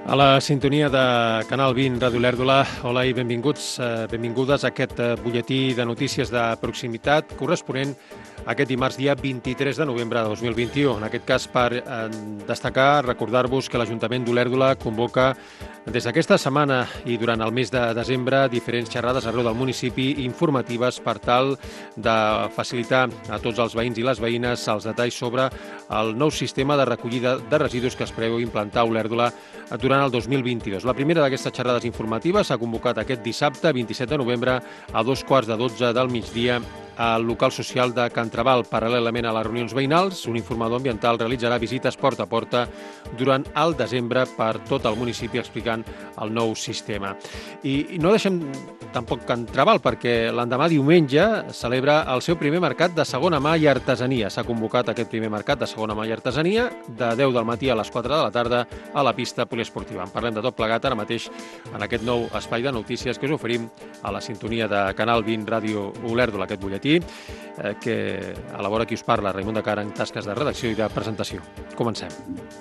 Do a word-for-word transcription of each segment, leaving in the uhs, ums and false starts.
A la sintonia de Canal vint, Ràdio Olèrdola, hola i benvinguts, eh, benvingudes a aquest eh, butlletí de notícies de proximitat corresponent a aquest dimarts dia vint-i-tres de novembre de dos mil vint-i-u. En aquest cas, per eh, destacar, recordar-vos que l'Ajuntament d'Olèrdola convoca des d'aquesta setmana i durant el mes de desembre diferents xerrades arreu del municipi informatives per tal de facilitar a tots els veïns i les veïnes els detalls sobre el nou sistema de recollida de residus que es preveu implantar a Olèrdola durant el dos mil vint-i-dos. La primera d'aquestes xerrades informatives s'ha convocat aquest dissabte, vint-i-set de novembre, a dos quarts de dotze del migdia al local social de Can Trabal. Paral·lelament a les reunions veïnals, un informador ambiental realitzarà visites porta a porta durant el desembre per tot el municipi explicant el nou sistema. I no deixem tampoc Can Trabal, perquè l'endemà diumenge celebra el seu primer mercat de segona mà i artesania. S'ha convocat aquest primer mercat de segona mà i artesania de deu del matí a les quatre de la tarda a la pista poliesportiva. En parlem de tot plegat ara mateix en aquest nou espai de notícies que us oferim a la sintonia de Canal vint Ràdio Olèrdola, aquest butlletí que elabora qui us parla, Raimon de Cara, en tasques de redacció i de presentació. Comencem.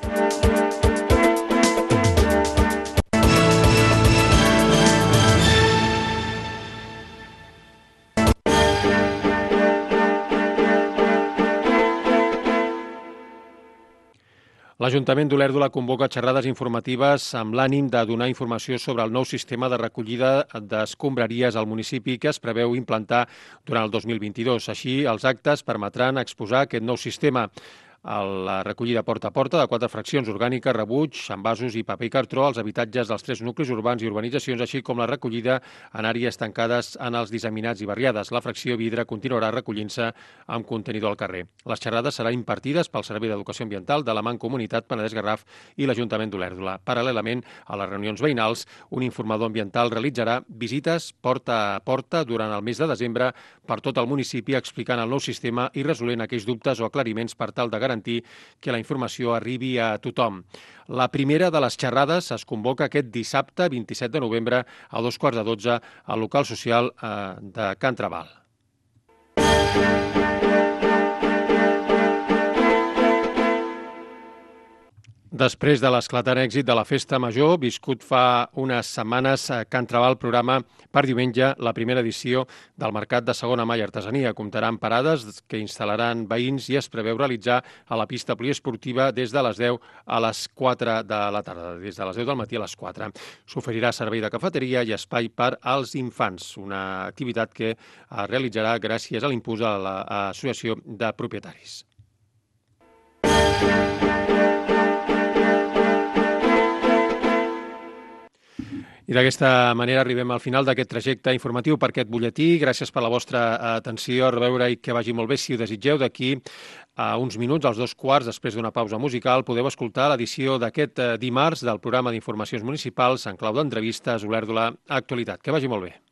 L'Ajuntament d'Olèrdola convoca xerrades informatives amb l'ànim de donar informació sobre el nou sistema de recollida d'escombraries al municipi que es preveu implantar durant el dos mil vint-i-dos. Així, els actes permetran exposar aquest nou sistema. La recollida porta a porta de quatre fraccions orgàniques, rebuig, envasos i paper i cartró als habitatges dels tres nuclis urbans i urbanitzacions, així com la recollida en àrees tancades en els disseminats i barriades. La fracció vidre continuarà recollint-se amb contenidor al carrer. Les xerrades seran impartides pel Servei d'Educació Ambiental de la Mancomunitat Penedès-Garraf i l'Ajuntament d'Olèrdola. Paral·lelament a les reunions veïnals, un informador ambiental realitzarà visites porta a porta durant el mes de desembre per tot el municipi explicant el nou sistema i resolent aquells dubtes o aclariments per tal de garantir que la informació arribi a tothom. La primera de les xerrades es convoca aquest dissabte, vint-i-set de novembre, a dos quarts de dotze, al local social de Can Trabal. Després de l'esclatant èxit de la Festa Major, viscut fa unes setmanes, Can Trabal programa per diumenge la primera edició del Mercat de Segona Mà i Artesania. Comptarà amb parades que instal·laran veïns i es preveu realitzar a la pista poliesportiva des de les deu a les quatre de la tarda, des de les deu del matí a les quatre. S'oferirà servei de cafeteria i espai per als infants, una activitat que es realitzarà gràcies a l'impuls de l'Associació de Propietaris. I d'aquesta manera arribem al final d'aquest trajecte informatiu per aquest butlletí. Gràcies per la vostra atenció, a reveure i que vagi molt bé. Si ho desitgeu, d'aquí a uns minuts, als dos quarts, després d'una pausa musical, podeu escoltar l'edició d'aquest dimarts del programa d'informacions municipals en clau d'entrevistes Olèrdola Actualitat. Que vagi molt bé.